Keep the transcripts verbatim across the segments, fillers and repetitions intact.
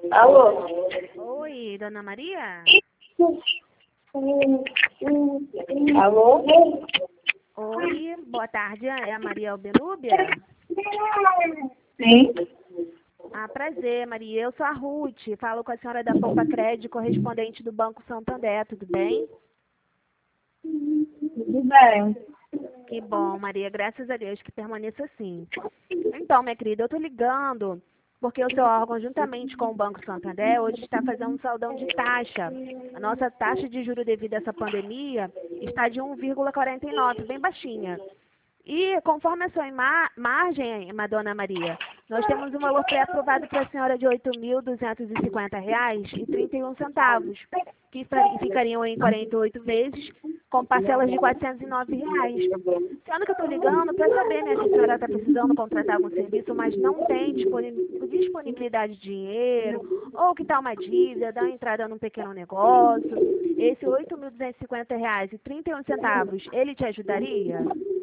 Alô? Oi, Dona Maria? Alô? Oi, boa tarde, é a Maria Albenúbia? Sim? Ah, prazer, Maria. Eu sou a Ruth, falo com a senhora da Poupa Crédito, correspondente do Banco Santander, tudo bem? Tudo bem. Que bom, Maria, graças a Deus que permaneça assim. Então, minha querida, eu tô ligando porque o seu órgão, juntamente com o Banco Santander, hoje está fazendo um saldão de taxa. A nossa taxa de juros devido a essa pandemia está de um vírgula quarenta e nove, bem baixinha. E conforme a sua ima- margem, Madonna Maria, nós temos um valor pré-aprovado para a senhora de oito mil duzentos e cinquenta reais e trinta e um centavos, que fa- ficariam em quarenta e oito vezes, com parcelas de quatrocentos e nove reais. Sendo que eu estou ligando para saber, né, se a senhora está precisando contratar algum serviço, mas não tem disponi- disponibilidade de dinheiro, ou que está uma dívida, dá uma entrada num pequeno negócio. Esse oito mil duzentos e cinquenta reais e trinta e um centavos, ele te ajudaria?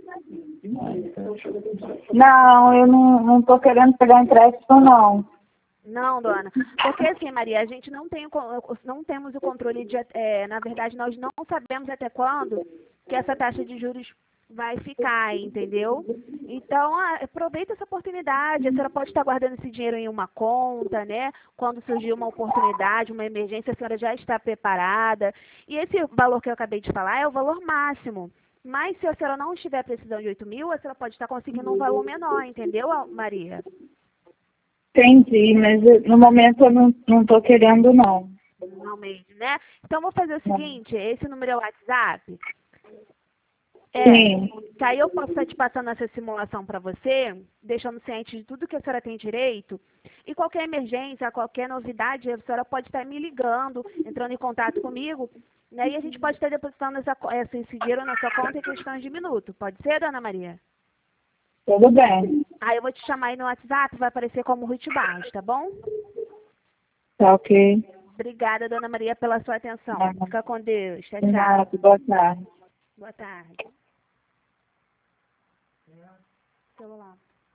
Não, eu não, não tô querendo pegar empréstimo, não. Não, dona. Porque assim, Maria, a gente não tem, o con- não temos o controle de, é, na verdade, nós não sabemos até quando que essa taxa de juros vai ficar, entendeu? Então, ah, aproveita essa oportunidade. A senhora pode estar guardando esse dinheiro em uma conta, né? Quando surgir uma oportunidade, uma emergência, a senhora já está preparada. E esse valor que eu acabei de falar é o valor máximo. Mas se a senhora não estiver precisando de oito mil, a senhora pode estar conseguindo um valor menor, entendeu, Maria? Entendi, mas eu- no momento eu não, não tô querendo, não. Não mesmo, né? Então, vou fazer o seguinte, esse número é o WhatsApp? É, Sim, que aí eu posso estar te passando essa simulação para você, deixando ciente de tudo que a senhora tem direito, e qualquer emergência, qualquer novidade, a senhora pode estar me ligando, entrando em contato comigo, né? E a gente pode estar depositando essa, co- essa, esse dinheiro na sua conta em questão de minuto. Pode ser, Dona Maria? tudo bem. Aí eu vou te chamar aí no WhatsApp, vai aparecer como Ruth Barros, tá bom? Tá ok. Obrigada, Dona Maria, pela sua atenção. Nada. Fica com Deus. Tchau, De tchau. nada, boa tarde. Boa tarde. Celular.